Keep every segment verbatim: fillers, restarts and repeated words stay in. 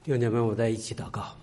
弟兄姐妹，我们在一起祷告。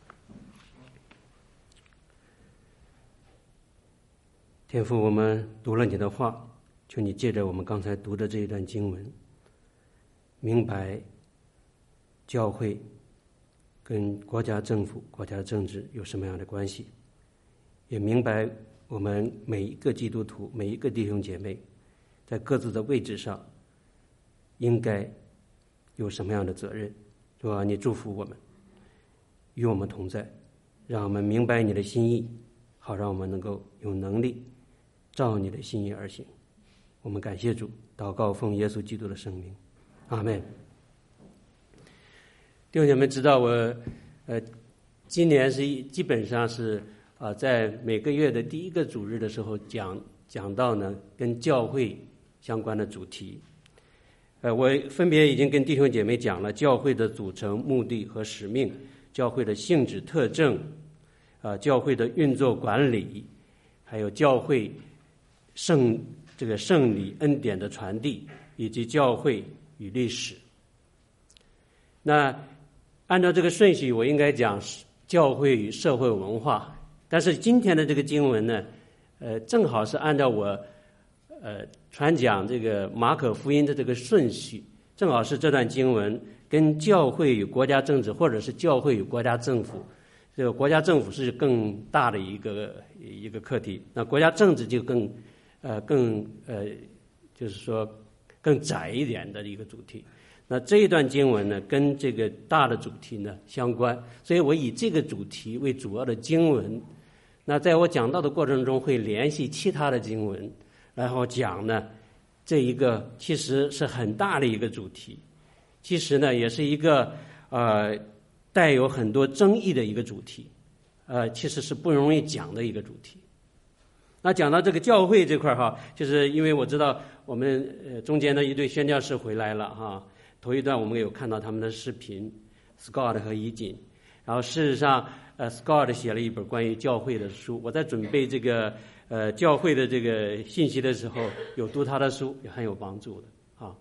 天父，我们读了你的话，求你借着我们刚才读的这一段经文，明白教会跟国家政府、国家政治有什么样的关系，也明白我们每一个基督徒、每一个弟兄姐妹在各自的位置上应该有什么样的责任。主啊，你祝福我们，与我们同在，让我们明白你的心意，好让我们能够有能力照你的心意而行。我们感谢主，祷告奉耶稣基督的圣名，阿们。弟兄姐妹知道我呃今年是基本上是啊、呃、在每个月的第一个主日的时候讲讲到呢跟教会相关的主题。呃，我分别已经跟弟兄姐妹讲了教会的组成、目的和使命，教会的性质特征，啊、呃，教会的运作管理，还有教会圣这个圣礼恩典的传递，以及教会与历史。那按照这个顺序，我应该讲教会与社会文化，但是今天的这个经文呢，呃，正好是按照我呃传讲这个马可福音的这个顺序，正好是这段经文跟教会与国家政治，或者是教会与国家政府，这个国家政府是更大的一个一个课题，那国家政治就更呃更呃就是说更窄一点的一个主题。那这一段经文呢，跟这个大的主题呢相关，所以我以这个主题为主要的经文。那在我讲到的过程中，会联系其他的经文，然后讲呢，这一个其实是很大的一个主题，其实呢也是一个呃带有很多争议的一个主题，呃其实是不容易讲的一个主题。那讲到这个教会这块哈，就是因为我知道我们呃中间的一对宣教士回来了哈，头一段我们有看到他们的视频 ，Scott 和怡锦，然后事实上呃 Scott 写了一本关于教会的书，我在准备这个。呃，教会的这个信息的时候，有读他的书，也很有帮助的啊。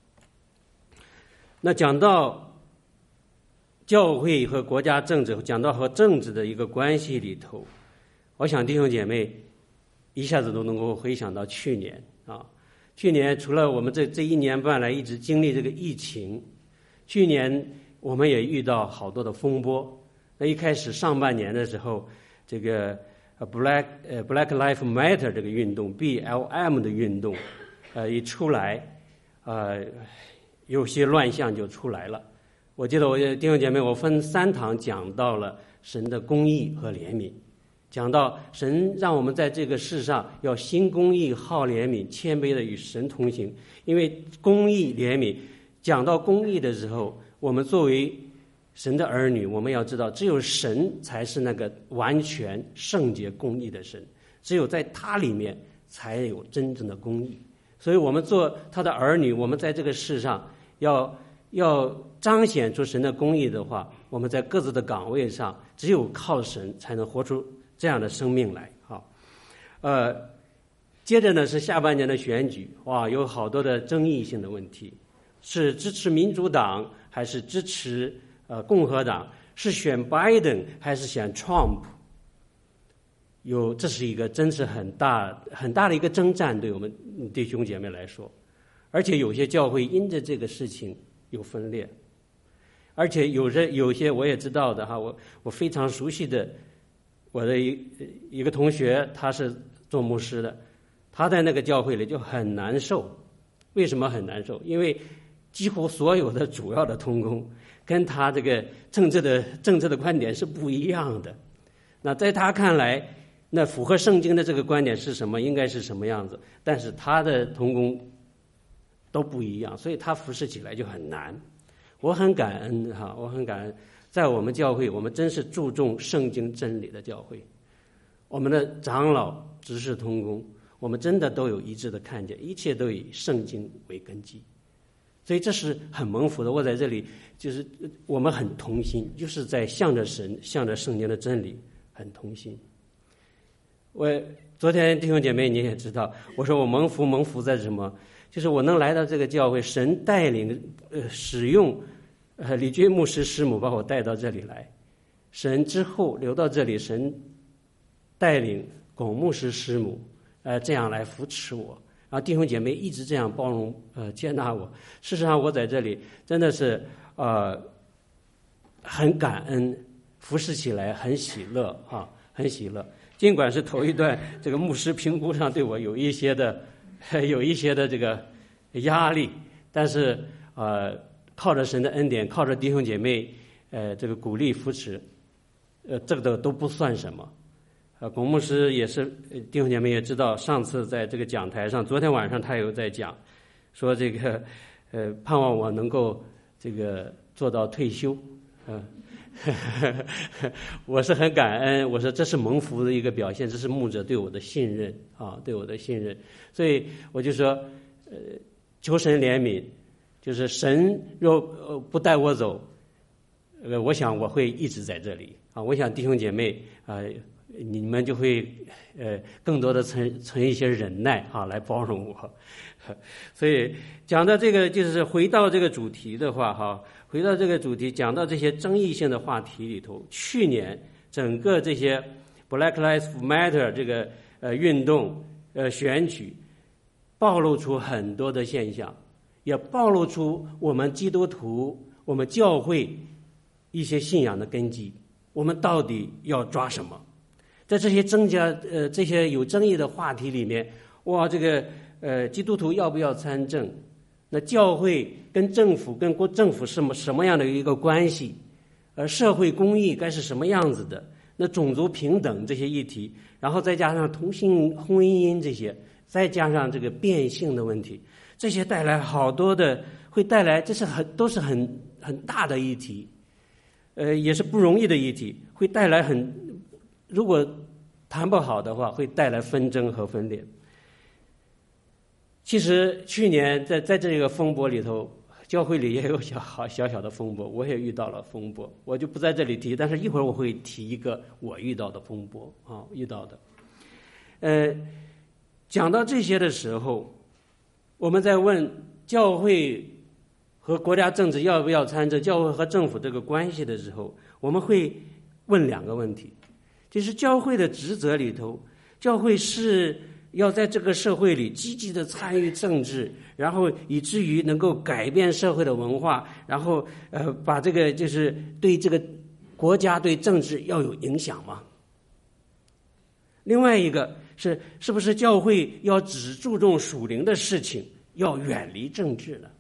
那讲到教会和国家政治，讲到和政治的一个关系里头，我想弟兄姐妹一下子都能够回想到去年啊。去年除了我们这这一年半来一直经历这个疫情，去年我们也遇到好多的风波。那一开始上半年的时候，这个。Black 呃 Black Lives Matter 这个运动 B L M 的运动，呃一出来，呃有些乱象就出来了。我记得我弟兄姐妹，我分三堂讲到了神的公义和怜悯，讲到神让我们在这个世上要心公义好怜悯，谦卑的与神同行。因为公义怜悯，讲到公义的时候，我们作为神的儿女，我们要知道，只有神才是那个完全圣洁公义的神，只有在他里面才有真正的公义。所以我们做他的儿女，我们在这个世上要要彰显出神的公义的话，我们在各自的岗位上，只有靠神才能活出这样的生命来。好，呃，接着呢是下半年的选举，哇，有好多的争议性的问题，是支持民主党还是支持呃，共和党，是选拜登还是选 Trump？ 有，这是一个真是很大很大的一个征战，对我们弟兄姐妹来说。而且有些教会因着这个事情有分裂，而且有些有些我也知道的哈，我我非常熟悉的我的一一个同学，他是做牧师的，他在那个教会里就很难受。为什么很难受？因为几乎所有的主要的同工跟他这个政治的政治的观点是不一样的。那在他看来，那符合圣经的这个观点是什么，应该是什么样子，但是他的同工都不一样，所以他服侍起来就很难。我很感恩哈，我很感恩，在我们教会，我们真是注重圣经真理的教会。我们的长老、执事、同工，我们真的都有一致的看见，一切都以圣经为根基。所以这是很蒙福的。我在这里就是我们很同心，就是在向着神、向着圣经的真理很同心。我昨天弟兄姐妹你也知道，我说我蒙福蒙福在什么？就是我能来到这个教会，神带领呃使用呃，李军牧师师母把我带到这里来，神之后留到这里，神带领龚牧师师母，呃，这样来扶持我，然后弟兄姐妹一直这样包容呃接纳我。事实上，我在这里真的是呃很感恩，服侍起来很喜乐啊，很喜乐。尽管是头一段这个牧师评估上对我有一些的有一些的这个压力，但是呃。靠着神的恩典，靠着弟兄姐妹，呃，这个鼓励扶持，呃，这个都都不算什么。呃，龚牧师也是弟兄姐妹也知道，上次在这个讲台上，昨天晚上他有在讲，说这个呃，盼望我能够这个做到退休，嗯、呃，我是很感恩，我说这是蒙福的一个表现，这是牧者对我的信任啊，对我的信任，所以我就说，呃，求神怜悯。就是神若呃不带我走，呃，我想我会一直在这里啊。我想弟兄姐妹啊、呃，你们就会呃更多的存存一些忍耐啊，来包容我。所以讲到这个，就是回到这个主题的话哈，回到这个主题，讲到这些争议性的话题里头，去年整个这些 Black Lives Matter 这个呃运动呃选举，暴露出很多的现象。也暴露出我们基督徒、我们教会一些信仰的根基，我们到底要抓什么？在这些增加呃这些有争议的话题里面，哇，这个呃基督徒要不要参政？那教会跟政府跟国政府是什么什么样的一个关系？而社会公义该是什么样子的？那种族平等这些议题，然后再加上同性婚姻这些，再加上这个变性的问题。这些带来好多的，会带来，这是很都是很很大的议题，呃，也是不容易的议题，会带来很，如果谈不好的话，会带来纷争和分裂。其实去年在在这个风波里头，教会里也有小好小小的风波，我也遇到了风波，我就不在这里提，但是一会儿我会提一个我遇到的风波啊，遇到的。呃，讲到这些的时候。我们在问教会和国家政治要不要参政，教会和政府这个关系的时候，我们会问两个问题，就是教会的职责里头，教会是要在这个社会里积极的参与政治，然后以至于能够改变社会的文化，然后呃把这个就是对这个国家对政治要有影响吗？另外一个是是不是教会要只注重属灵的事情，要远离政治呢？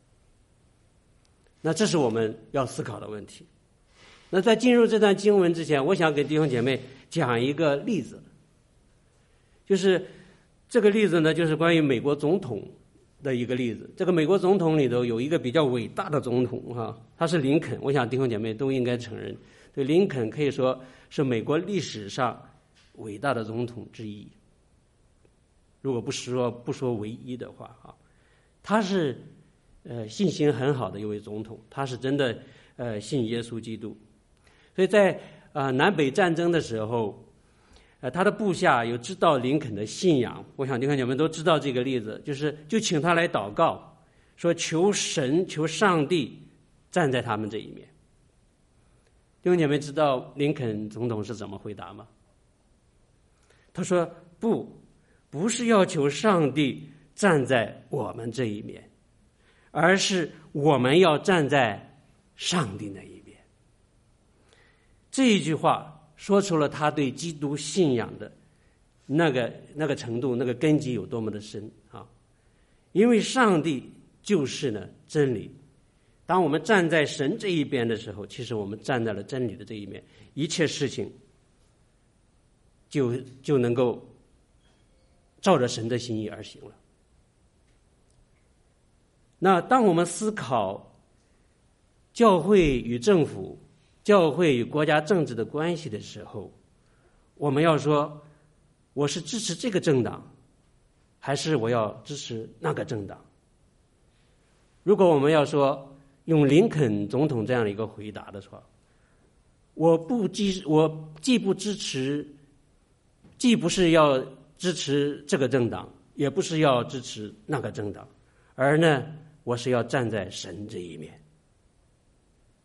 那这是我们要思考的问题。那在进入这段经文之前，我想给弟兄姐妹讲一个例子，就是这个例子呢，就是关于美国总统的一个例子。这个美国总统里头有一个比较伟大的总统哈，他是林肯。我想弟兄姐妹都应该承认，对林肯可以说是美国历史上伟大的总统之一，如果不说不说唯一的话啊，他是呃信心很好的一位总统，他是真的呃信耶稣基督，所以在呃南北战争的时候，呃他的部下有知道林肯的信仰，我想弟兄姐妹都知道这个例子，就是就请他来祷告，说求神求上帝站在他们这一面。弟兄姐妹知道林肯总统是怎么回答吗？他说不，不是要求上帝站在我们这一面，而是我们要站在上帝那一边。这一句话说出了他对基督信仰的那个那个程度，那个根基有多么的深啊！因为上帝就是呢真理。当我们站在神这一边的时候，其实我们站在了真理的这一面，一切事情就就能够照着神的心意而行了。那当我们思考教会与政府、教会与国家政治的关系的时候，我们要说，我是支持这个政党，还是我要支持那个政党？如果我们要说用林肯总统这样的一个回答的话，我不既我既不支持，既不是要支持这个政党，也不是要支持那个政党，而呢，我是要站在神这一面。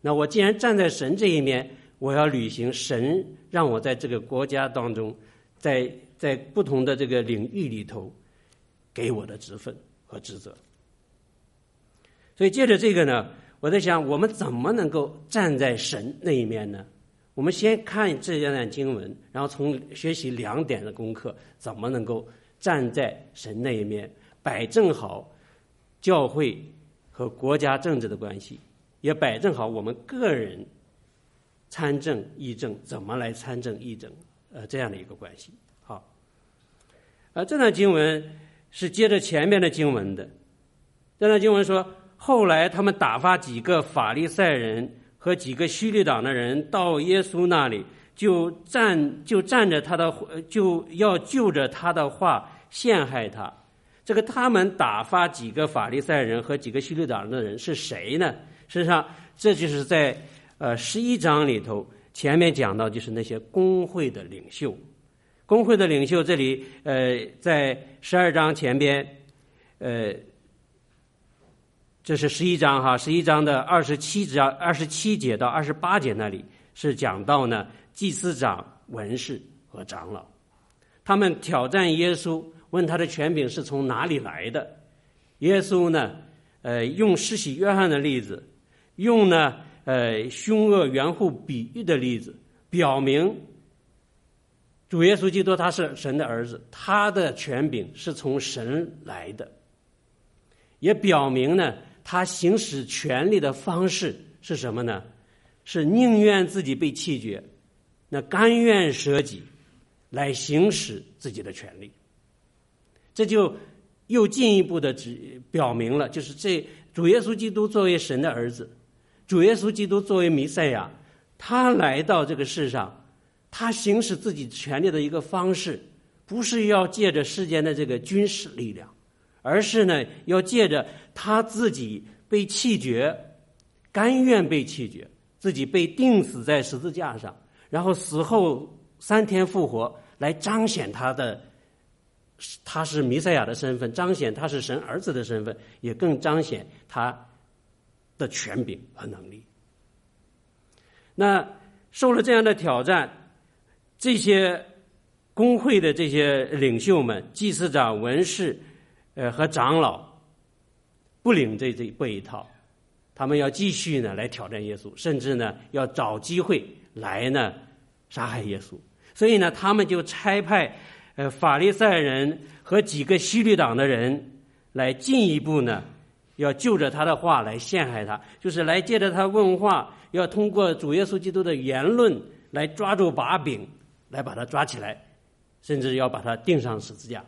那我既然站在神这一面，我要履行神让我在这个国家当中，在在不同的这个领域里头给我的职分和职责。所以借着这个呢，我在想，我们怎么能够站在神那一面呢？我们先看这两段经文，然后从学习两点的功课，怎么能够站在神那一面，摆正好教会和国家政治的关系，也摆正好我们个人参政议政怎么来参政议政，呃，这样的一个关系。好，呃，这段经文是接着前面的经文的。这段经文说，后来他们打发几个法利赛人和几个希律党的人到耶稣那里，就站就站着他的，就要就着他的话陷害他。这个他们打发几个法利赛人和几个希律党的人是谁呢？事实上，这就是在呃十一章里头前面讲到，就是那些公会的领袖。公会的领袖这里呃在十二章前边，呃这是十一章哈，十一章的二十七章二十七节到二十八节那里是讲到呢祭司长、文士和长老，他们挑战耶稣，问他的权柄是从哪里来的。耶稣呢，呃，用施洗约翰的例子，用呢，呃，凶恶园户比喻的例子，表明主耶稣基督他是神的儿子，他的权柄是从神来的，也表明呢，他行使权力的方式是什么呢？是宁愿自己被弃绝，那甘愿舍己来行使自己的权利。这就又进一步的表明了，就是这主耶稣基督作为神的儿子，主耶稣基督作为弥赛亚，他来到这个世上，他行使自己权利的一个方式，不是要借着世间的这个军事力量，而是呢，要借着他自己被弃绝，甘愿被弃绝，自己被钉死在十字架上，然后死后三天复活，来彰显他的他是弥赛亚的身份，彰显他是神儿子的身份，也更彰显他的权柄和能力。那受了这样的挑战，这些公会的这些领袖们，祭司长、文士呃和长老不领这这这一套，他们要继续呢来挑战耶稣，甚至呢要找机会来呢杀害耶稣。所以呢，他们就差派呃法利赛人和几个希律党的人来进一步呢，要就着他的话来陷害他，就是来借着他问话，要通过主耶稣基督的言论来抓住把柄，来把他抓起来，甚至要把他钉上十字架。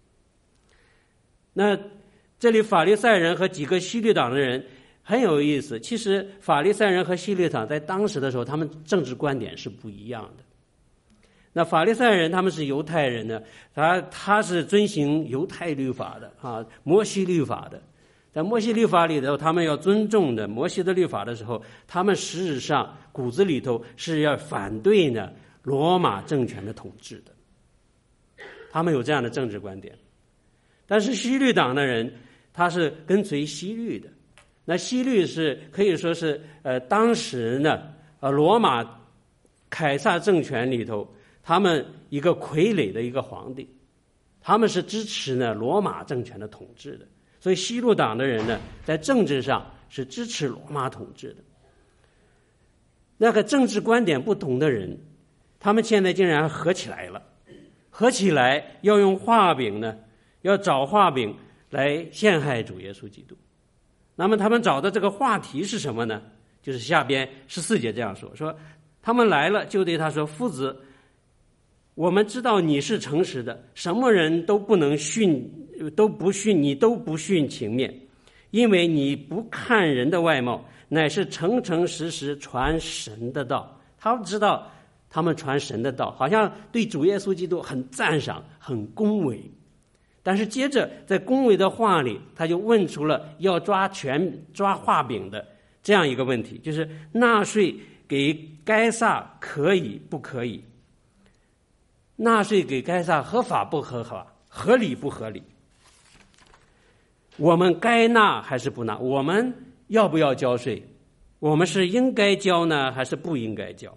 那这里法利赛人和几个希律党的人很有意思，其实法利赛人和希律党在当时的时候，他们政治观点是不一样的。那法利赛人他们是犹太人呢，他他是遵行犹太律法的啊，摩西律法的。在摩西律法里头，他们要尊重的摩西的律法的时候，他们实质上骨子里头是要反对呢罗马政权的统治的，他们有这样的政治观点。但是希律党的人，他是跟随希律的。那希律是可以说是呃当时呢呃罗马凯撒政权里头，他们一个傀儡的一个皇帝，他们是支持呢罗马政权的统治的。所以希律党的人呢，在政治上是支持罗马统治的。那个政治观点不同的人，他们现在竟然合起来了，合起来要用画饼呢，要找画饼来陷害主耶稣基督。那么他们找的这个话题是什么呢？就是下边十四节这样说，说他们来了，就对他说：夫子，我们知道你是诚实的，什么人都不能训，都不训你都不训情面，因为你不看人的外貌，乃是诚诚实实传神的道。他们知道他们传神的道，好像对主耶稣基督很赞赏，很恭维。但是接着在恭维的话里，他就问出了要抓权抓画饼的这样一个问题，就是纳税给该撒可以不可以？纳税给该撒合法不合法？合理不合理？我们该纳还是不纳？我们要不要交税？ 我们是应该交呢，还是不应该交？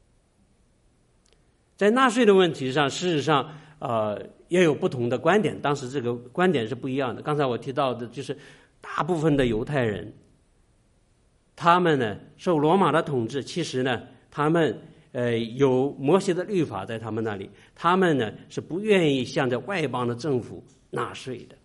在纳税的问题上，事实上，呃，也有不同的观点。当时这个观点是不一样的。刚才我提到的，就是大部分的犹太人，他们呢受罗马的统治，其实呢，他们呃有摩西的律法在他们那里，他们呢是不愿意向着外邦的政府纳税的。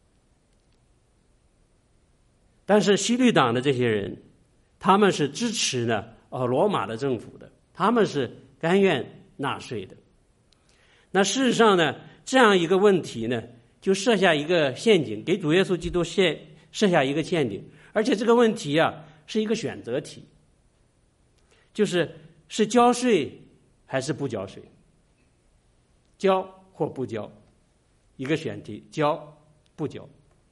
但是西律党的这些人，他们是支持呢呃罗马的政府的，他们是甘愿纳税的。那事实上呢，这样一个问题呢，就设下一个陷阱，给主耶稣基督设设下一个陷阱，而且这个问题啊是一个选择题，就是是交税还是不交税，交或不交，一个选题，交不交。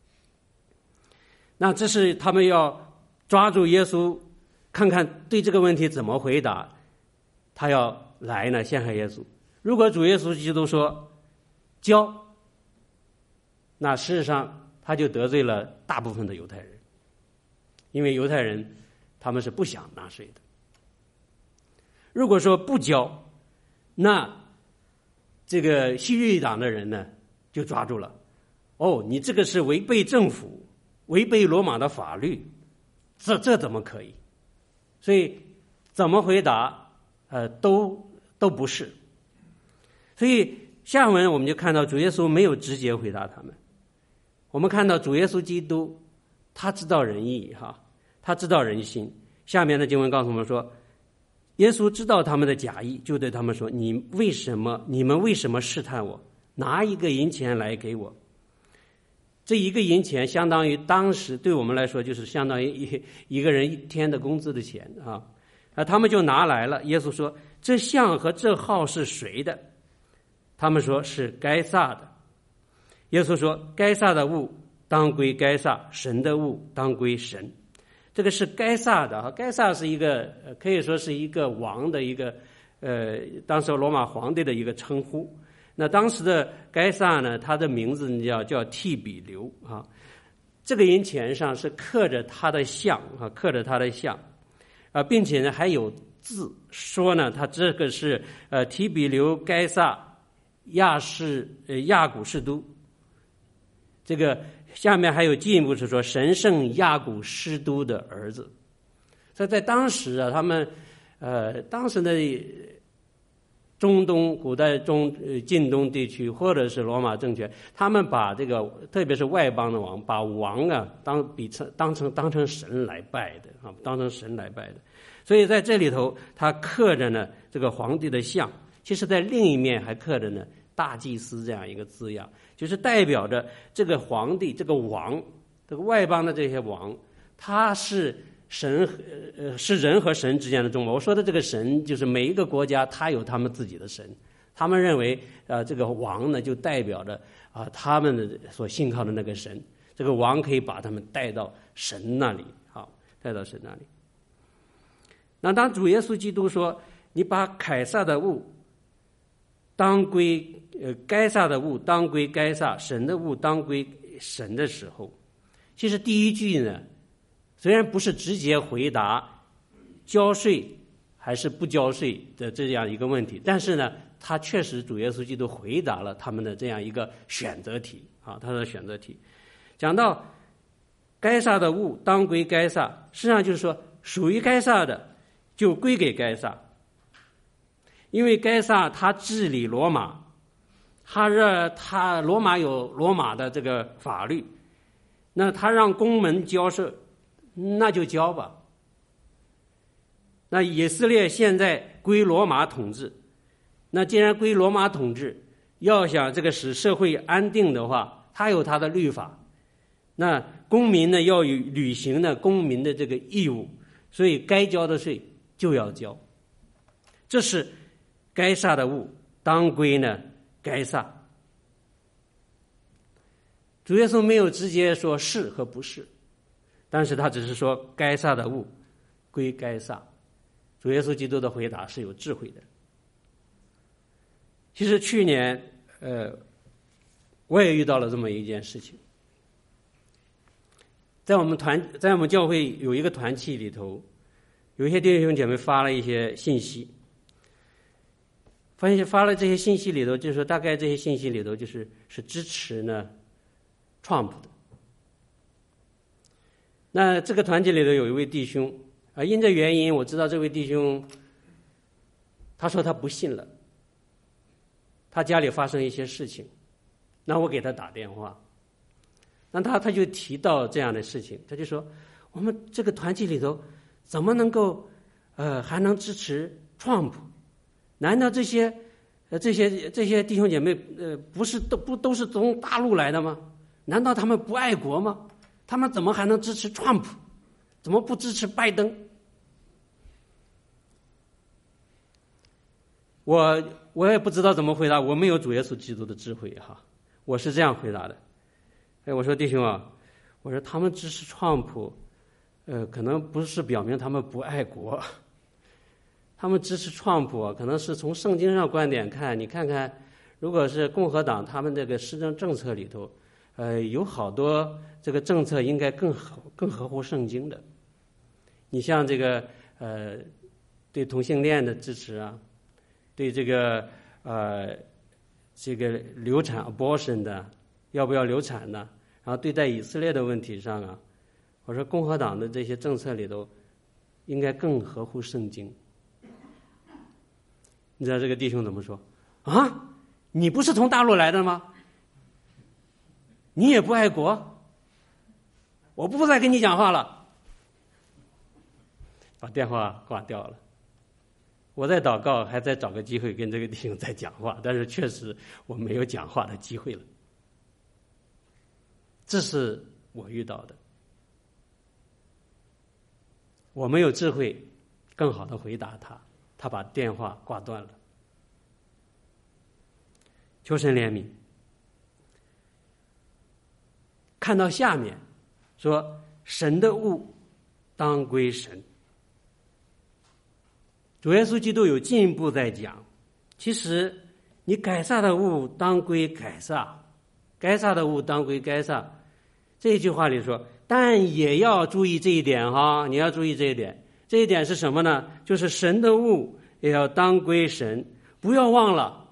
那这是他们要抓住耶稣，看看对这个问题怎么回答。他要来呢陷害耶稣。如果主耶稣基督说交，那事实上他就得罪了大部分的犹太人，因为犹太人他们是不想纳税的。如果说不交，那这个西律党的人呢就抓住了，哦，你这个是违背政府，违背罗马的法律，这这怎么可以？所以怎么回答呃都都不是。所以下文我们就看到主耶稣没有直接回答他们。我们看到主耶稣基督他知道人意哈，他知道人心。下面的经文告诉我们说，耶稣知道他们的假意，就对他们说，你为什么你们为什么试探我？拿一个银钱来给我。这一个银钱相当于当时对我们来说就是相当于一一个人一天的工资的钱啊。啊，他们就拿来了。耶稣说，这像和这号是谁的？他们说是该撒的。耶稣说，该撒的物当归该撒，神的物当归神。这个是该撒的啊，该撒是一个可以说是一个王的一个呃，当时罗马皇帝的一个称呼。那当时的该撒呢，他的名字叫叫替比留啊。这个银钱上是刻着他的像啊，刻着他的像啊，并且呢还有字说呢，他这个是呃提比留该撒亚士呃亚古士都。这个下面还有进一步是说神圣亚古士都的儿子。所以在当时啊，他们呃当时的中东古代中呃近东地区或者是罗马政权，他们把这个特别是外邦的王，把王啊当比成当成当成神来拜的啊，当成神来拜的。所以在这里头，他刻着呢这个皇帝的像，其实在另一面还刻着呢大祭司这样一个字样，就是代表着这个皇帝这个王，这个外邦的这些王，他是神呃是人和神之间的中保。我说的这个神，就是每一个国家他有他们自己的神，他们认为呃这个王呢就代表着啊、呃、他们的所信靠的那个神，这个王可以把他们带到神那里，好，带到神那里。那当主耶稣基督说你把凯撒的物当归呃该撒的物当归该撒，神的物当归神的时候，其实第一句呢虽然不是直接回答交税还是不交税的这样一个问题，但是呢他确实主耶稣基督回答了他们的这样一个选择题啊，他的选择题讲到该撒的物当归该撒，实际上就是说属于该撒的就归给该撒，因为该撒他治理罗马，他让他罗马有罗马的这个法律，那他让公门交税，那就交吧。那以色列现在归罗马统治，那既然归罗马统治，要想这个使社会安定的话，他有他的律法，那公民呢要履行呢公民的这个义务，所以该交的税就要交。这是该撒的物当归呢该撒。主耶稣没有直接说是和不是，但是他只是说该撒的物归该撒。主耶稣基督的回答是有智慧的。其实去年呃我也遇到了这么一件事情，在我们团在我们教会有一个团契里头， 有一些弟兄姐妹发了一些信息，发现发了这些信息里头，就是说大概这些信息里头就是是支持呢 Trump 的。那这个团体里头有一位弟兄啊，因这原因我知道这位弟兄，他说他不信了，他家里发生一些事情，那我给他打电话，那他他就提到这样的事情，他就说我们这个团体里头怎么能够呃还能支持 Trump？ 难道这些呃这些这些弟兄姐妹呃不是都不都是从大陆来的吗？难道他们不爱国吗？他们怎么还能支持 Trump？ 怎么不支持拜登？我我也不知道怎么回答，我没有主耶稣基督的智慧哈，我是这样回答的。哎，我说弟兄啊，我说他们支持川普，呃，可能不是表明他们不爱国，他们支持川普可能是从圣经上观点看，你看看，如果是共和党他们这个施政政策里头，呃，有好多这个政策应该更合更合乎圣经的。你像这个呃，对同性恋的支持啊，对这个呃这个流产 abortion 的，要不要流产呢？然后对待以色列的问题上啊，我说共和党的这些政策里头应该更合乎圣经。你知道这个弟兄怎么说啊？你不是从大陆来的吗？你也不爱国？我不再跟你讲话了，把电话挂掉了。我在祷告，还在找个机会跟这个弟兄再讲话，但是确实我没有讲话的机会了。这是我遇到的，我没有智慧更好的回答他，他把电话挂断了。求神怜悯。看到下面说神的物当归神，主耶稣基督有进一步在讲，其实你该撒的物当归该撒，该撒的物当归该撒。这一句话里说，但也要注意这一点哈，你要注意这一点。这一点是什么呢？就是神的物也要当归神，不要忘了，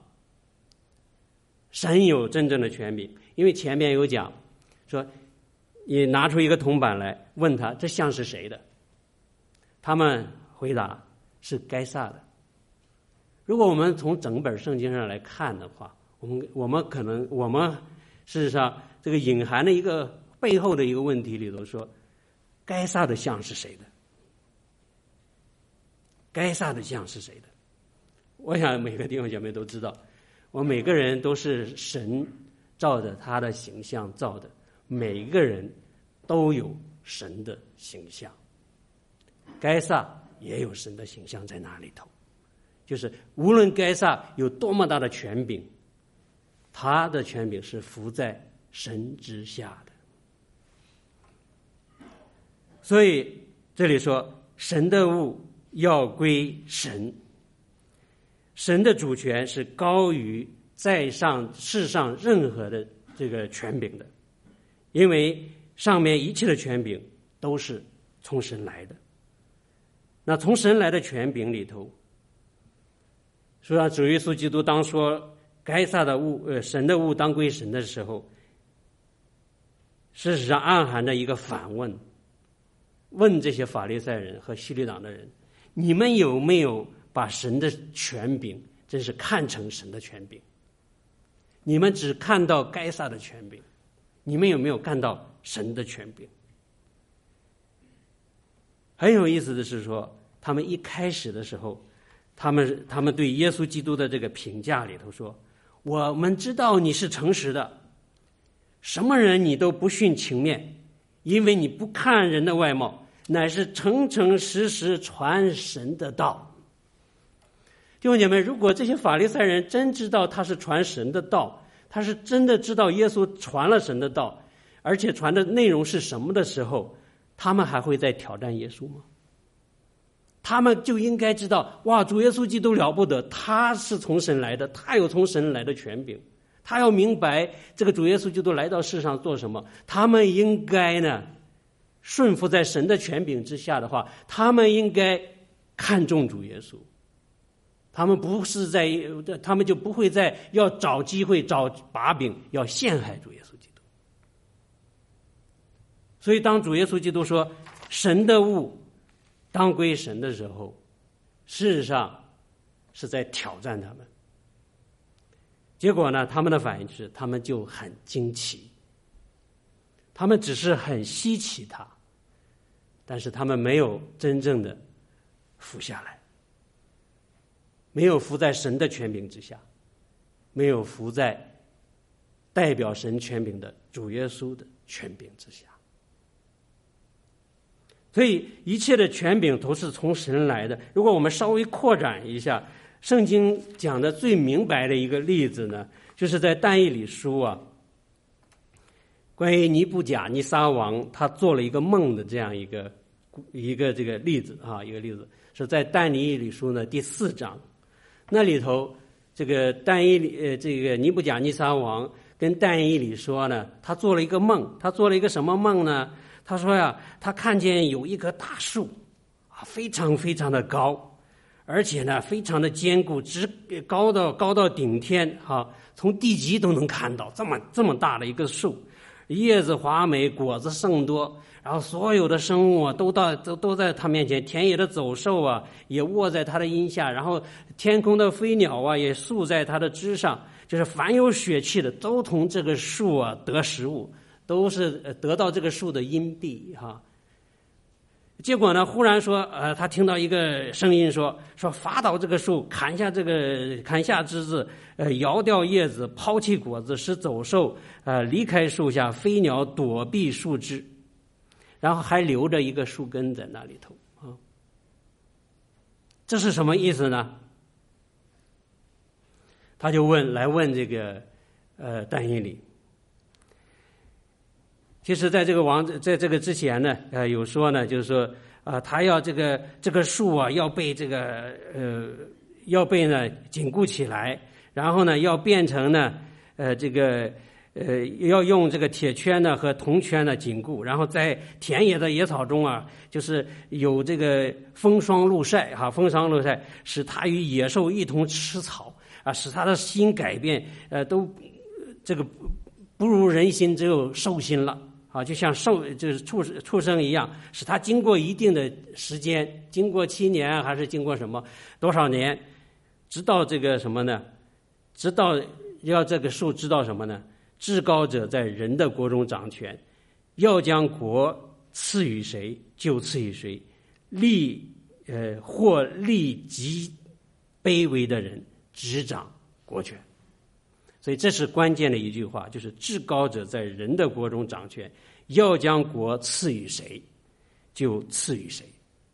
神有真正的权柄。因为前面有讲说，你拿出一个铜板来问他，这像是谁的？他们回答是该撒的。如果我们从整本圣经上来看的话，我们我们可能我们事实上这个隐含的一个背后的一个问题里头说，该撒的像是谁的？该撒的像是谁的？我想每个弟兄姐妹都知道，我每个人都是神照着他的形象造的，每一个人都有神的形象，该撒也有神的形象在那里头。就是无论该撒有多么大的权柄，他的权柄是服在神之下的。所以这里说神的物要归神，神的主权是高于在上世上任何的这个权柄的，因为上面一切的权柄都是从神来的。那从神来的权柄里头，说让主耶稣基督当说该撒的物呃神的物当归神的时候，事实上暗含着一个反问，问这些法利赛人和希律党的人，你们有没有把神的权柄真是看成神的权柄？你们只看到该撒的权柄，你们有没有看到神的权柄？很有意思的是说，他们一开始的时候，他们他们对耶稣基督的这个评价里头说，我们知道你是诚实的，什么人你都不徇情面，因为你不看人的外貌，乃是诚诚实实传神的道。弟兄姐妹，如果这些法利赛人真知道他是传神的道，他是真的知道耶稣传了神的道，而且传的内容是什么的时候，他们还会再挑战耶稣吗？他们就应该知道，哇，主耶稣基督了不得，他是从神来的，他有从神来的权柄，他要明白这个主耶稣基督来到世上做什么。他们应该呢顺服在神的权柄之下的话，他们应该看重主耶稣，他们不是在，他们就不会再要找机会、找把柄，要陷害主耶稣基督。所以，当主耶稣基督说“神的物当归神”的时候，事实上是在挑战他们。结果呢，他们的反应是，他们就很惊奇，他们只是很稀奇他，但是他们没有真正的服下来，没有服在神的权柄之下，没有服在代表神权柄的主耶稣的权柄之下。所以一切的权柄都是从神来的。如果我们稍微扩展一下，圣经讲的最明白的一个例子呢，就是在但以理书啊，关于尼布甲尼撒王他做了一个梦的这样一个一个这个例子啊，一个例子是在但以理书呢第四章，那里头这个但以理呃这个尼布甲尼撒王跟但以理说呢，他做了一个梦，他做了一个什么梦呢？他说呀，他看见有一棵大树啊，非常非常的高，而且呢非常的坚固，直高到高到顶天啊，从地极都能看到这么这么大的一个树，叶子华美，果子甚多，然后所有的生物啊都到都都在他面前，田野的走兽啊也卧在他的荫下，然后天空的飞鸟啊也宿在他的枝上，就是凡有血气的都从这个树啊得食物，都是得到这个树的荫蔽哈。结果呢，忽然说，呃，他听到一个声音说，说伐倒这个树，砍下这个砍下枝子，呃，摇掉叶子，抛弃果子，使走兽呃离开树下，飞鸟躲避树枝，然后还留着一个树根在那里头啊。这是什么意思呢？他就问来问这个呃但以理。其实在这个王在这个之前呢，呃，有说呢，就是说啊、呃，他要这个这个树啊，要被这个呃，要被呢紧固起来，然后呢，要变成呢，呃，这个呃，要用这个铁圈呢和铜圈呢紧固，然后在田野的野草中啊，就是有这个风霜露晒哈、啊，风霜露晒，使它与野兽一同吃草啊，使他的心改变，呃，都这个不如人心，只有兽心了。啊，就像兽就是畜畜生一样，使它经过一定的时间，经过七年还是经过什么多少年，直到这个什么呢？直到要这个树知道什么呢？至高者在人的国中掌权，要将国赐予谁就赐予谁，立呃或立极卑微的人执掌国权。所以这是关键的一句话，就是至高者在人的国中掌权，要将国赐予谁就赐予谁。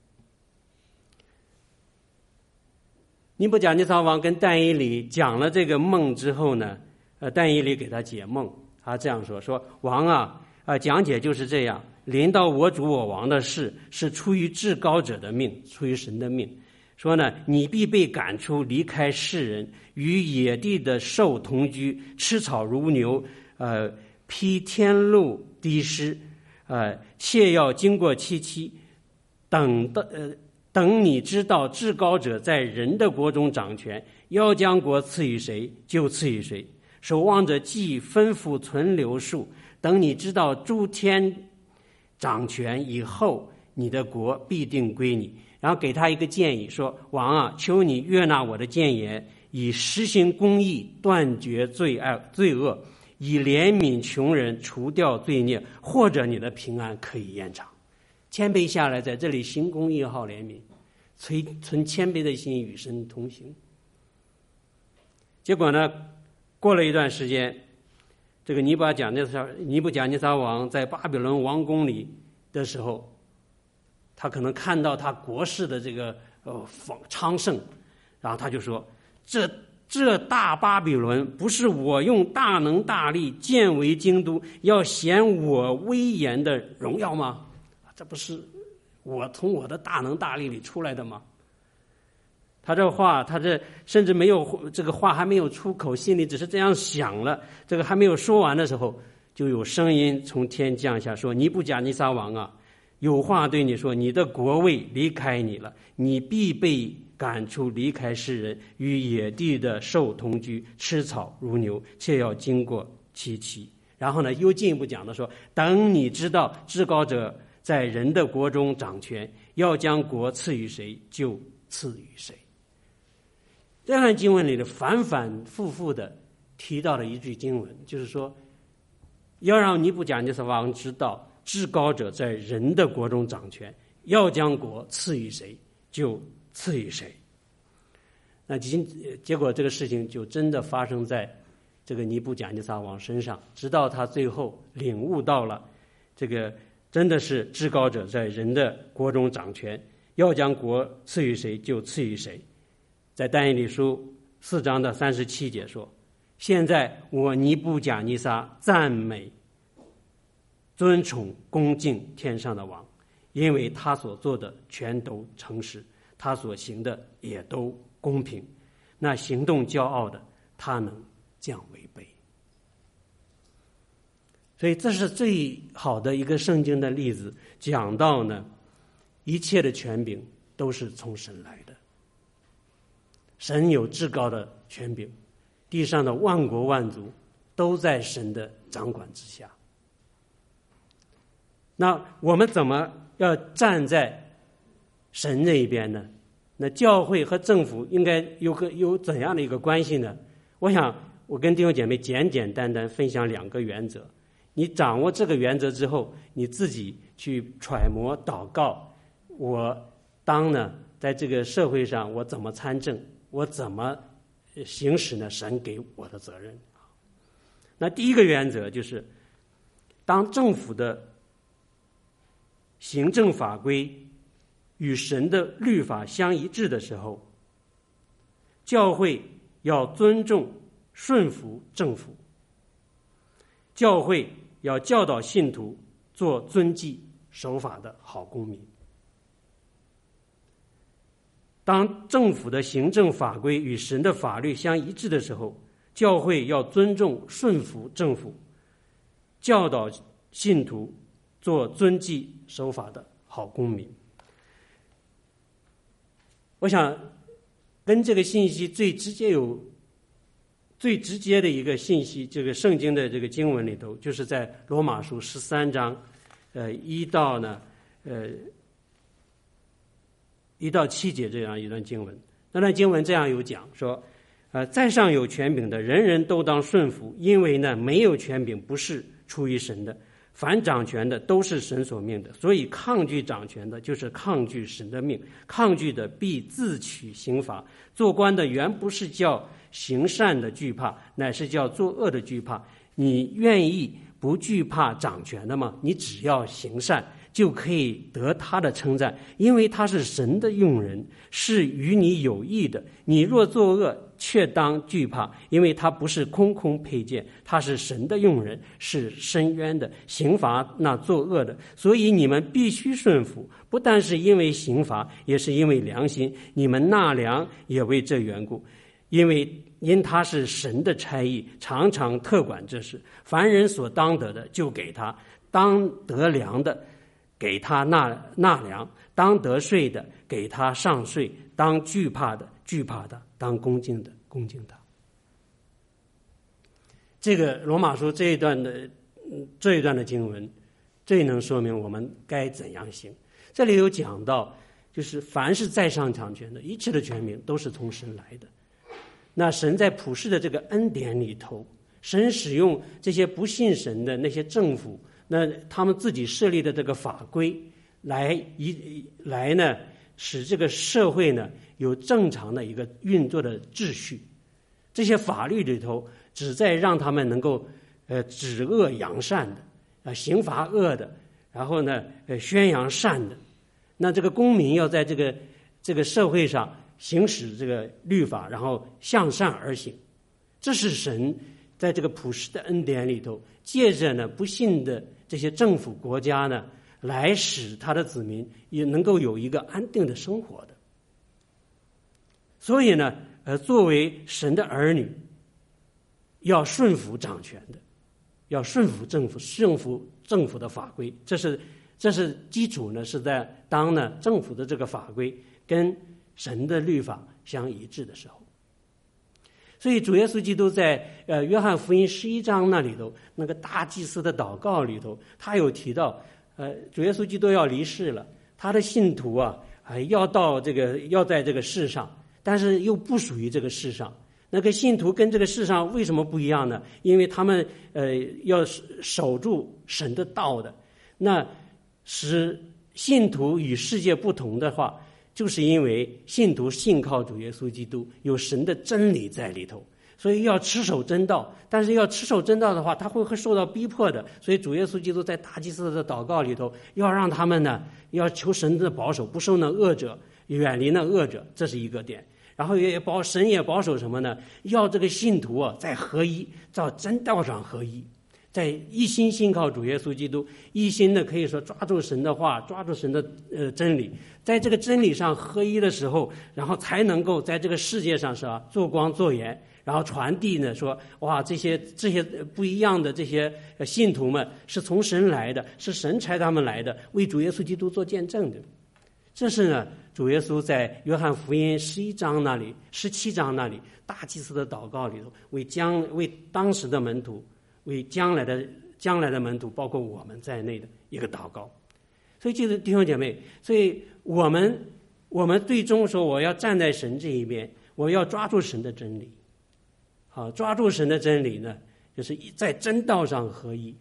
尼布甲尼撒王跟但以理讲了这个梦之后呢，呃，但以理给他解梦，他这样说：说王啊，啊，讲解就是这样，临到我主我王的事，是出于至高者的命，出于神的命。说呢，你必被赶出，离开世人，与野地的兽同居，吃草如牛，呃，披天露滴湿，呃，切要经过七七，等的呃，等你知道至高者在人的国中掌权，要将国赐予谁就赐予谁。守望者既吩咐存留数，等你知道诸天掌权以后，你的国必定归你。然后给他一个建议，说王啊，求你悦纳我的谏言，以实行公义，断绝罪恶罪恶，以怜悯穷人，除掉罪孽，或者你的平安可以延长。谦卑下来，在这里行公义，好怜悯，存存谦卑的心，与神同行。结果呢，过了一段时间，这个尼布甲尼撒尼布甲尼撒王在巴比伦王宫里的时候，他可能看到他国势的这个呃昌盛，然后他就说：这这大巴比伦不是我用大能大力建为京都，要显我威严的荣耀吗？这不是我从我的大能大力里出来的吗？他这话，他这甚至没有这个话还没有出口，心里只是这样想了，这个还没有说完的时候，就有声音从天降下说：尼布甲尼撒王啊， 有话对你说，你的国位离开你了，你必被赶出，离开世人，与野地的兽同居，吃草如牛，且要经过七期。然后呢，又进一步讲的说，等你知道至高者在人的国中掌权，要将国赐予谁，就赐予谁。这段经文里的反反复复的提到了一句经文，就是说，要让尼布甲尼撒王知道至高者在人的国中掌权，要将国赐予谁，就赐予谁。那结结果这个事情就真的发生在这个尼布甲尼撒王身上，直到他最后领悟到了这个真的是至高者在人的国中掌权，要将国赐予谁就赐予谁。在但以理书四章的三十七节说，现在我尼布甲尼撒赞美尊崇恭敬天上的王，因为他所做的全都诚实，他所行的也都公平，那行动骄傲的他能降为卑。所以这是最好的一个圣经的例子，讲到呢，一切的权柄都是从神来的，神有至高的权柄，地上的万国万族都在神的掌管之下。那我们怎么要站在神那一边呢？那教会和政府应该有个有怎样的一个关系呢？我想我跟弟兄姐妹简简单单分享两个原则，你掌握这个原则之后，你自己去揣摩祷告，我当呢在这个社会上我怎么参政，我怎么行使呢神给我的责任。那第一个原则就是，当政府的行政法规与神的律法相一致的时候，教会要尊重顺服政府，教会要教导信徒做遵纪守法的好公民。当政府的行政法规与神的法律相一致的时候，教会要尊重顺服政府，教导信徒做遵纪守法的好公民。我想跟这个信息最直接有最直接的一个信息，这个圣经的这个经文里头，就是在罗马书十三章呃一到呢呃一到七节这样一段经文。那段经文这样有讲说，呃，在上有权柄的，人人都当顺服，因为呢没有权柄不是出于神的，凡掌权的都是神所命的，所以抗拒掌权的就是抗拒神的命，抗拒的必自取刑罚。做官的原不是叫行善的惧怕，乃是叫作恶的惧怕。你愿意不惧怕掌权的吗？你只要行善，就可以得他的称赞，因为他是神的用人，是与你有益的。你若作恶，却当惧怕，因为他不是空空佩剑，他是神的用人，是深渊的，刑罚那作恶的。所以你们必须顺服，不但是因为刑罚，也是因为良心。你们纳粮也为这缘故，因为因他是神的差役，常常特管这事。凡人所当得的，就给他；当得粮的，给他纳纳粮；当得税的，给他上税；当惧怕的，惧怕他；当恭敬的，恭敬他。这个罗马书这一段的这一段的经文，最能说明我们该怎样行。这里有讲到，就是凡是在上掌权的，一切的权柄都是从神来的。那神在普世的这个恩典里头，神使用这些不信神的那些政府，那他们自己设立的这个法规来一来呢，使这个社会呢有正常的一个运作的秩序。这些法律里头旨在让他们能够呃止恶扬善的，呃刑罚恶的，然后呢呃宣扬善的。那这个公民要在这个这个社会上行使这个律法，然后向善而行。这是神在这个普世的恩典里头，借着呢不信的这些政府国家呢，来使他的子民也能够有一个安定的生活的。所以呢，呃，作为神的儿女，要顺服掌权的，要顺服政府，顺服政府的法规，这是这是基础呢，是在当呢政府的这个法规跟神的律法相一致的时候。所以主耶稣基督在呃约翰福音十一章那里头，那个大祭司的祷告里头，他有提到，呃，主耶稣基督要离世了，他的信徒啊，啊要到这个要在这个世上，但是又不属于这个世上。那个信徒跟这个世上为什么不一样呢？因为他们呃要守住神的道的，那使信徒与世界不同的话，就是因为信徒信靠主耶稣基督，有神的真理在里头，所以要持守真道。但是要持守真道的话，他会会受到逼迫的。所以主耶稣基督在大祭司的祷告里头，要让他们呢，要求神的保守，不受那恶者，远离那恶者，这是一个点。然后也保神也保守什么呢？要这个信徒啊，在合一，在真道上合一。在一心信靠主耶稣基督，一心的可以说抓住神的话，抓住神的呃真理，在这个真理上合一的时候，然后才能够在这个世界上是吧，做光做盐，然后传递呢说，哇，这些这些不一样的这些信徒们是从神来的，是神差他们来的，为主耶稣基督做见证的。这是呢，主耶稣在约翰福音十一章那里、十七章那里大祭司的祷告里头，为将为当时的门徒。为将来的将来的门徒，包括我们在内的一个祷告。所以，就是弟兄姐妹，所以我们我们最终说，我要站在神这一边，我要抓住神的真理。好，抓住神的真理呢，就是在真道上合一，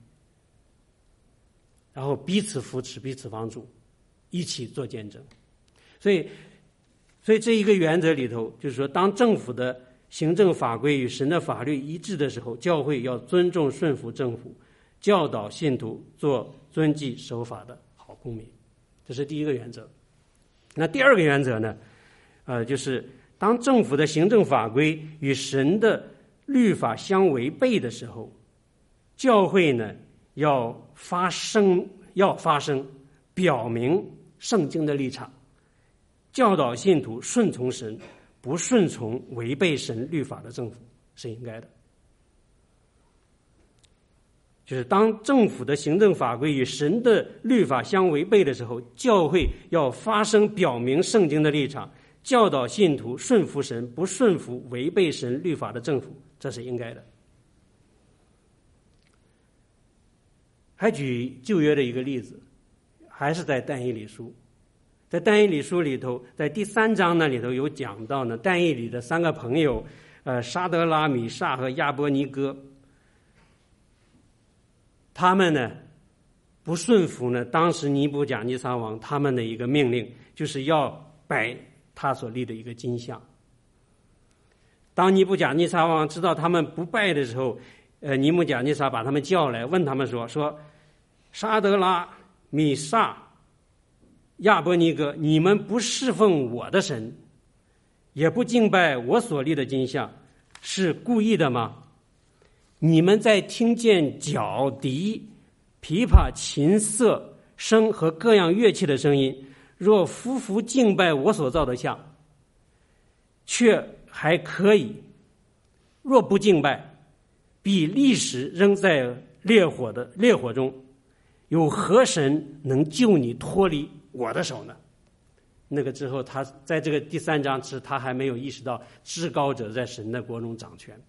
然后彼此扶持，彼此帮助，一起做见证。所以，所以这一个原则里头，就是说，当政府的行政法规与神的法律一致的时候，教会要尊重顺服政府，教导信徒做遵纪守法的好公民，这是第一个原则。那第二个原则呢，呃，就是当政府的行政法规与神的律法相违背的时候，教会呢要发声，要发声，表明圣经的立场，教导信徒顺从神。不顺从违背神律法的政府是应该的。就是当政府的行政法规与神的律法相违背的时候，教会要发声表明圣经的立场，教导信徒顺服神，不顺服违背神律法的政府，这是应该的。还举旧约的一个例子，还是在但以理书。在但以理书里头，在第三章那里头有讲到呢，但以理的三个朋友，呃，沙德拉、米煞和亚伯尼哥，他们呢不顺服呢当时尼布甲尼撒王他们的一个命令，就是要拜他所立的一个金像。当尼布甲尼撒王知道他们不拜的时候，呃，尼布甲尼撒把他们叫来，问他们说：说沙德拉、米煞、亚伯尼哥，你们不侍奉我的神，也不敬拜我所立的金像，是故意的吗？你们在听见角笛、琵琶、琴瑟声和各样乐器的声音，若夫妇敬拜我所造的像，却还可以；若不敬拜，必立时扔在烈火的烈火中，有何神能救你脱离我的手呢？那个之后，他在这个第三章时，他还没有意识到至高者在神的国中掌权。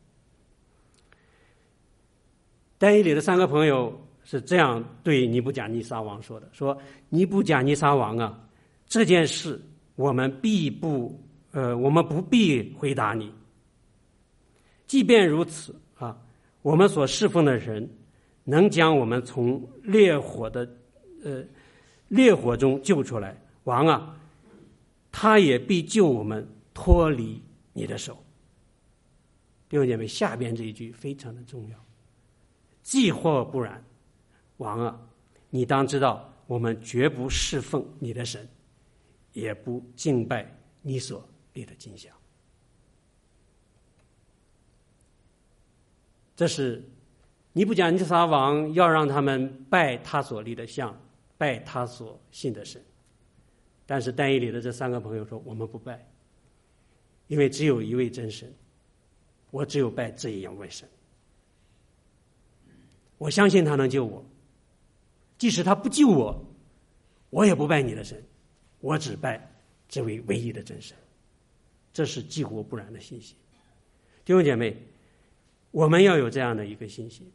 但以理的三个朋友是这样对尼布甲尼撒王说的：说尼布甲尼撒王啊，这件事我们必不呃，我们不必回答你。即便如此啊，我们所侍奉的人能将我们从烈火的呃烈火中救出来，王啊，他也必救我们脱离你的手。弟兄姐妹，下边这一句非常的重要。既或不然，王啊，你当知道，我们绝不侍奉你的神，也不敬拜你所立的金像。这是尼布甲尼撒王要让他们拜他所立的像，拜他所信的神。但是但以理的这三个朋友说，我们不拜，因为只有一位真神，我只有拜这一位神。我相信他能救我，即使他不救我， 我也不拜你的神，我只拜这位唯一的真神。这是继国不然的信息。弟兄姐妹，我们要有这样的一个信息。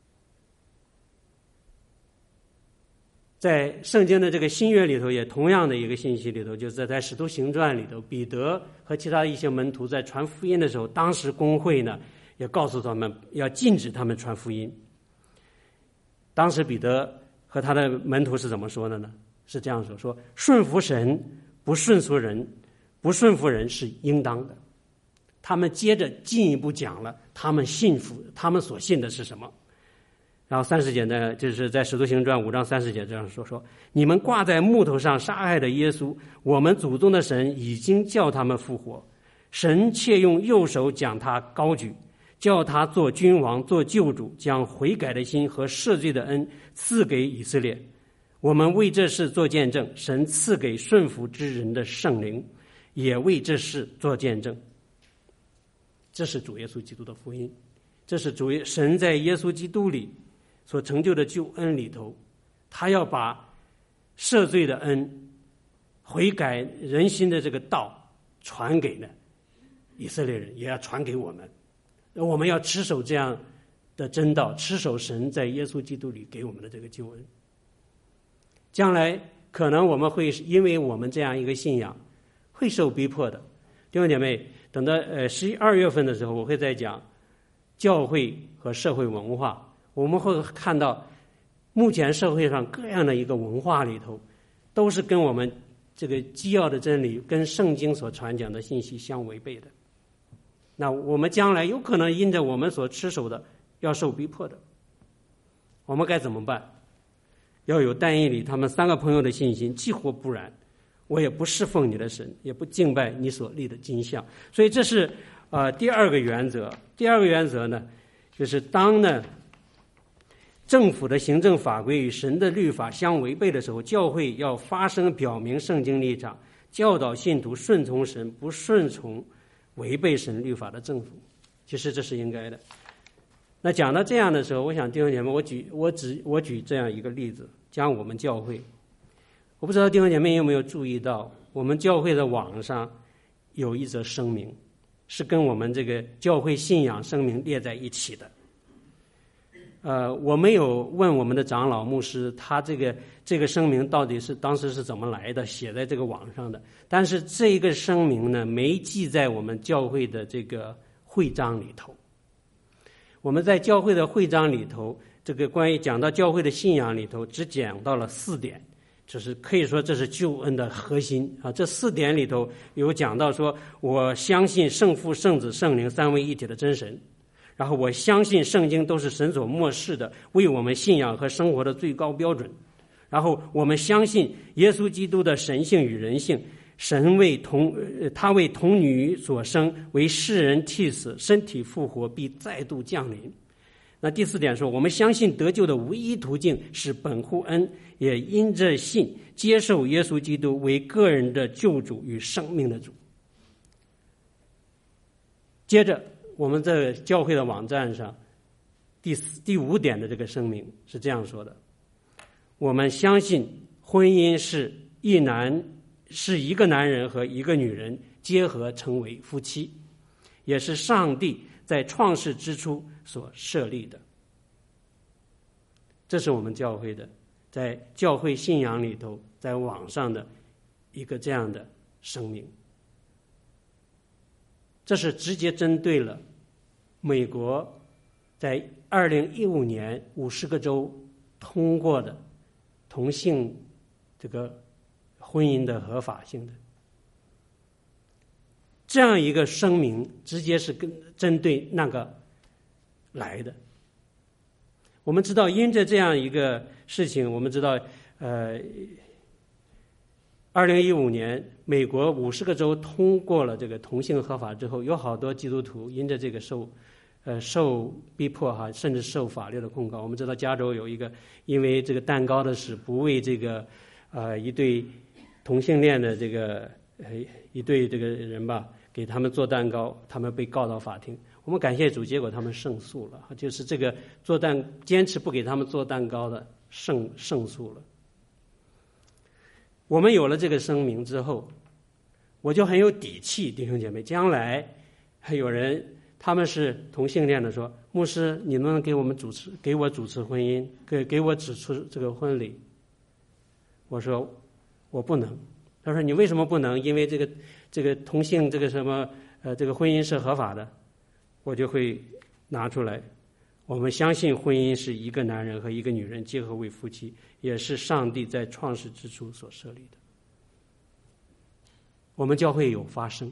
在圣经的这个新约里头，也同样的一个信息里头，就是在使徒行传里头，彼得和其他一些门徒在传福音的时候，当时公会呢也告诉他们要禁止他们传福音。当时彼得和他的门徒是怎么说的呢？是这样说：说顺服神，不顺服人，不顺服人是应当的。他们接着进一步讲了他们信服，他们所信的是什么。然后三十节呢，就是在使徒行传五章三十节这样说：说你们挂在木头上杀害的耶稣，我们祖宗的神已经叫他们复活，神却用右手将他高举，叫他做君王，做救主，将悔改的心和赦罪的恩赐给以色列。我们为这事做见证，神赐给顺服之人的圣灵，也为这事做见证。这是主耶稣基督的福音，这是主神在耶稣基督里所成就的救恩里头，他要把赦罪的恩、悔改人心的这个道传给呢以色列人，也要传给我们。我们要持守这样的真道，持守神在耶稣基督里给我们的这个救恩。将来可能我们会因为我们这样一个信仰会受逼迫的。弟兄姐妹，等到呃十一二月份的时候，我会再讲教会和社会文化。我们会看到目前社会上各样的一个文化里头，都是跟我们这个基要的真理跟圣经所传讲的信息相违背的。那我们将来有可能因着我们所持守的要受逼迫的，我们该怎么办？要有但以理他们三个朋友的信心，既或不然，我也不侍奉你的神，也不敬拜你所立的金像。所以这是呃第二个原则。第二个原则呢，就是当呢政府的行政法规与神的律法相违背的时候，教会要发声表明圣经立场，教导信徒顺从神，不顺从违背神律法的政府。其实这是应该的。那讲到这样的时候，我想弟兄姐妹，我举我只我举这样一个例子，讲我们教会。我不知道弟兄姐妹有没有注意到，我们教会的网上有一则声明，是跟我们这个教会信仰声明列在一起的。呃，我没有问我们的长老牧师，他这个这个声明到底是当时是怎么来的，写在这个网上的。但是这个声明呢，没记在我们教会的这个会章里头。我们在教会的会章里头，这个关于讲到教会的信仰里头，只讲到了四点，就是可以说这是救恩的核心啊。这四点里头有讲到说，我相信圣父、圣子、圣灵三位一体的真神。然后我相信圣经都是神所默示的，为我们信仰和生活的最高标准。然后我们相信耶稣基督的神性与人性，神为童他为童女所生，为世人替死，身体复活，必再度降临。那第四点说，我们相信得救的唯一途径是本乎恩，也因着信接受耶稣基督为个人的救主与生命的主。接着我们在教会的网站上第四第五点的这个声明是这样说的：我们相信婚姻是一男是一个男人和一个女人结合成为夫妻，也是上帝在创世之初所设立的。这是我们教会的在教会信仰里头在网上的一个这样的声明。这是直接针对了美国在二零一五年五十个州通过的同性这个婚姻的合法性的这样一个声明，直接是跟针对那个来的。我们知道，因着这样一个事情，我们知道，呃，二零一五年美国五十个州通过了这个同性合法之后，有好多基督徒因着这个受呃受逼迫哈，甚至受法律的控告。我们知道加州有一个因为这个蛋糕的事，不为这个呃一对同性恋的这个呃一对这个人吧，给他们做蛋糕，他们被告到法庭。我们感谢主，结果他们胜诉了，就是这个做蛋坚持不给他们做蛋糕的胜胜诉了。 我们有了这个声明之后，我就很有底气，弟兄姐妹，将来还有人他们是同性恋的说，牧师，你能不能给我们主持，给我主持婚姻，给给我主持这个婚礼？我说我不能。他说你为什么不能？因为这个这个同性这个什么呃这个婚姻是合法的。我就会拿出来，我们相信婚姻是一个男人和一个女人结合为夫妻，也是上帝在创世之初所设立的。我们教会有发声，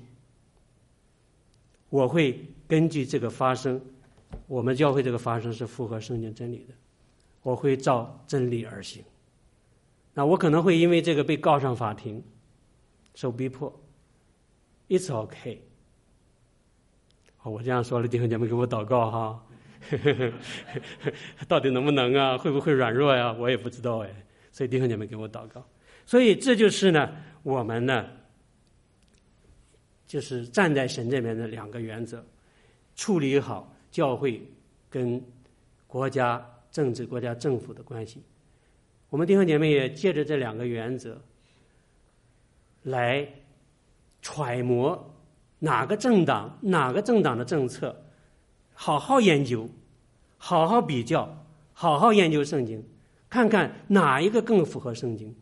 我会根据这个发声，我们教会这个发声是符合圣经真理的，我会照真理而行。那我可能会因为这个被告上法庭，受逼迫 ，It's okay。好，我这样说了，弟兄姐妹给我祷告哈，到底能不能啊？会不会软弱呀？我也不知道哎。所以弟兄姐妹给我祷告。所以这就是呢，我们呢，就是站在神这边的两个原则，处理好教会跟国家政治、国家政府的关系。我们弟兄姐妹也借着这两个原则来揣摩哪个政党哪个政党的政策，好好研究，好好比较，好好研究圣经，看看哪一个更符合圣经，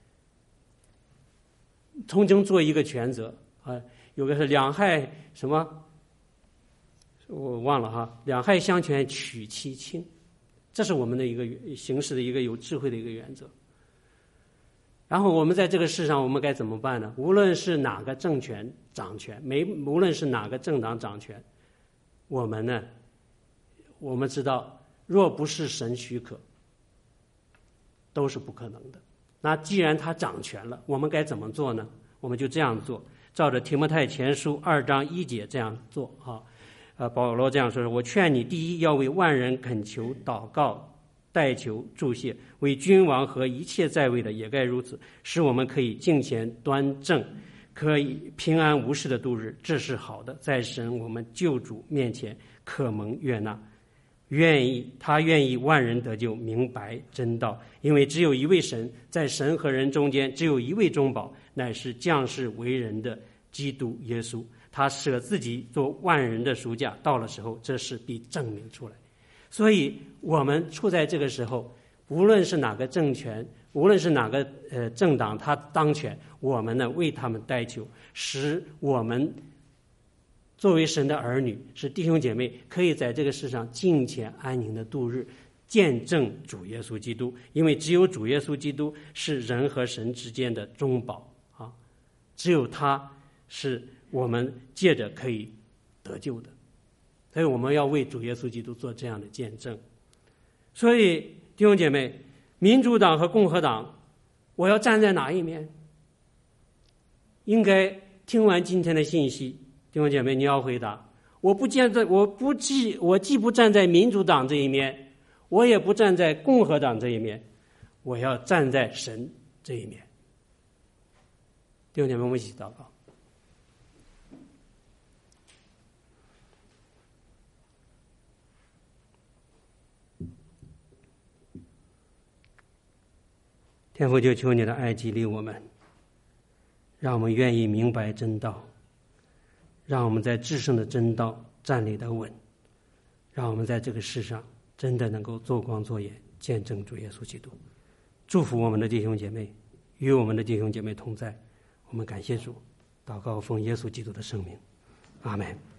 从中做一个权责啊。有个是两害什么，我忘了哈，两害相权取其轻，这是我们的一个行事的一个有智慧的一个原则。然后我们在这个世上，我们该怎么办呢？无论是哪个政权掌权，没无论是哪个政党掌权，我们呢，我们知道，若不是神许可，都是不可能的。那既然他掌权了，我们该怎么做呢？我们就这样做，照着提摩太前书二章一节这样做啊。呃，保罗这样说：“我劝你，第一要为万人恳求、祷告、代求、祝谢，为君王和一切在位的也该如此，使我们可以敬虔端正，可以平安无事的度日。这是好的，在神我们救主面前可蒙悦纳。愿意他愿意万人得救，明白真道，因为只有一位神，在神和人中间只有一位中保，乃是降世为人的基督耶稣。他舍自己做万人的赎价，到了时候，这事必证明出来。所以我们处在这个时候，无论是哪个政权，无论是哪个呃政党他当权，我们呢为他们代求，使我们作为神的儿女，使弟兄姐妹可以在这个世上敬虔安宁的度日，见证主耶稣基督。因为只有主耶稣基督是人和神之间的中保啊，只有他是我们借着可以得救的。所以我们要为主耶稣基督做这样的见证。所以弟兄姐妹，民主党和共和党，我要站在哪一面？应该听完今天的信息，弟兄姐妹，你要回答：我不站在，我不既我既不站在民主党这一面，我也不站在共和党这一面，我要站在神这一面。弟兄姐妹，我们一起祷告。天父，就求你的爱激励我们，让我们愿意明白真道，让我们在至圣的真道站立得稳，让我们在这个世上真的能够做光做盐，见证主耶稣基督。祝福我们的弟兄姐妹，与我们的弟兄姐妹同在。我们感谢主，祷告奉耶稣基督的圣名，阿们。